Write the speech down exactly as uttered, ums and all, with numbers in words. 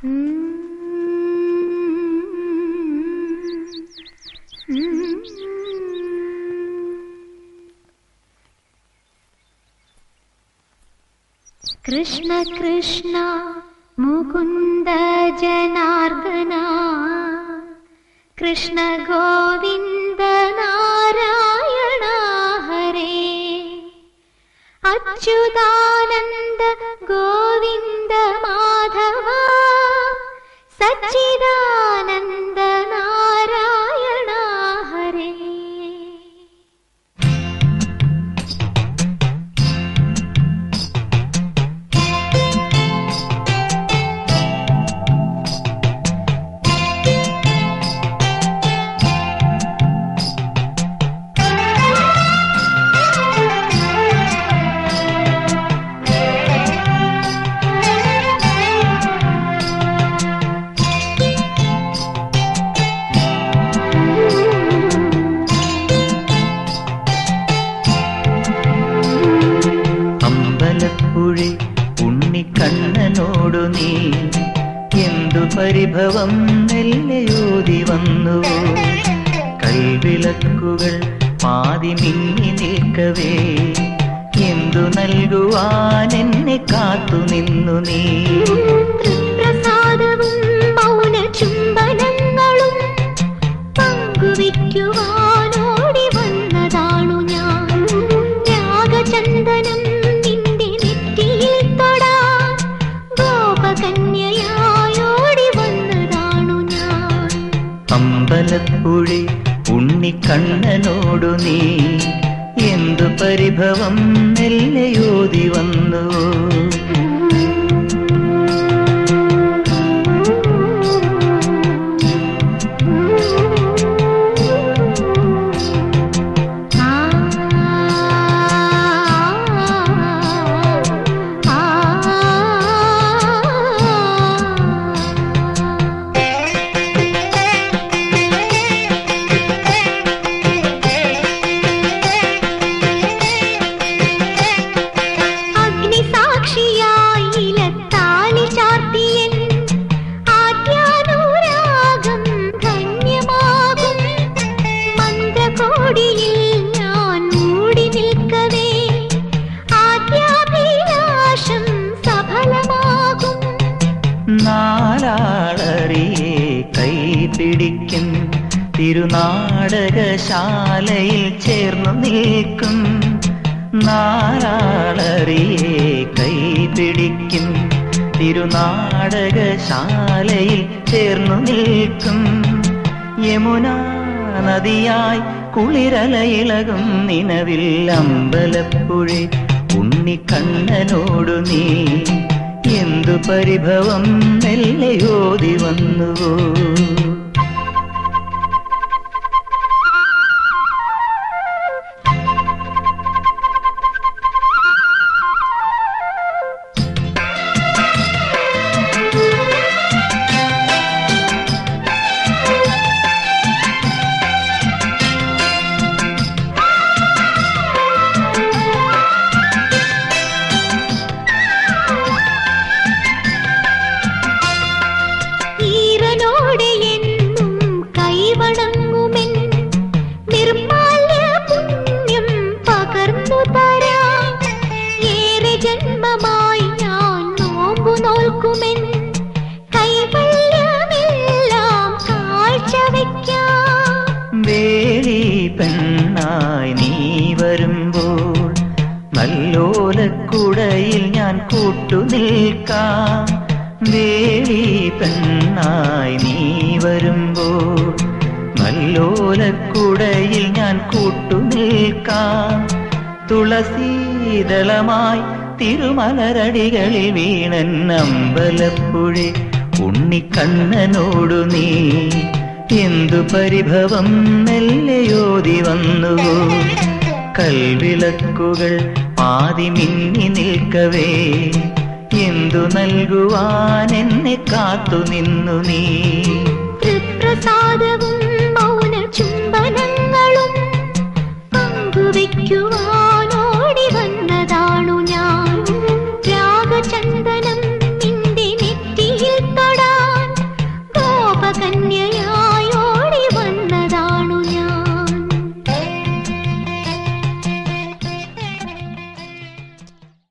കൃഷ്ണ കൃഷ്ണ മുകുന്ദ ജനാർദ്ദന കൃഷ്ണ ഗോവിന്ദ നാരായണ ഹരേ അച്യുതാനന്ദ ഗോവിന്ദ മാധവ സച്ചിദാനന്ദ നാരായണ ഹരേ. ഉണ്ണിക്കണ്ണനോടു നീ എന്തു പരിഭവം നെല്ലയോതി വന്നു. കൽവിളക്കുകൾ പാതി മിന്നി നിൽക്കവേ എന്തു നൽകുവാൻ എന്നെ കാത്തു നിന്നു നീ. തൃപ്രസാദവും മൗന ചുംബനങ്ങളും പങ്കുവയ്ക്കുവാനോടി വന്നതാണു ഞാൻ. രാഗചന്ദനം അമ്പലപ്പുഴി ഉണ്ണിക്കണ്ണനോടു നീ എന്തു പരിഭവം നെല്ലയോതി വന്നു. നാലാളറിയെ കൈപിടിക്കും തിരുനാടകശാലയിൽ ചേർന്നു നിൽക്കും. നാലാളറിയെ കൈപിടിക്കും തിരുനാടകശാലയിൽ ചേർന്നു നിൽക്കും. യമുനാ നദിയായി കുളിരലയിളകും നിലവിൽ അമ്പലപ്പുഴി ഉണ്ണിക്കണ്ണനോടു നീ എന്തു പരിഭവം നെല്ലയോതി വന്നുവോ. വേലി പെണ്ണായി നീ വരുമ്പോൾ നല്ലോലക്കുടയിൽ ഞാൻ കൂട്ടുനിൽക്കാം. വേലി പെണ്ണായി നീ വരുമ്പോൾ നല്ലോലക്കുടയിൽ ഞാൻ കൂട്ടുനിൽക്കാം. തുളസീദളമായി തിരുമലരടികളിൽ വീണൻ അമ്പലപ്പുഴി ഉണ്ണിക്കണ്ണനോടു നീ എന്തു പരിഭവം നെല്ലയോതി വന്നുവോ. കൽവിളക്കുകൾ പാതി മിന്നി നിൽക്കവേ എന്തു നൽകുവാൻ എന്നെ കാത്തു നിന്നു നീ. തൃപ്രസാദവും മൗന ചുംബനങ്ങളും പങ്കുവയ്ക്കുവാൻ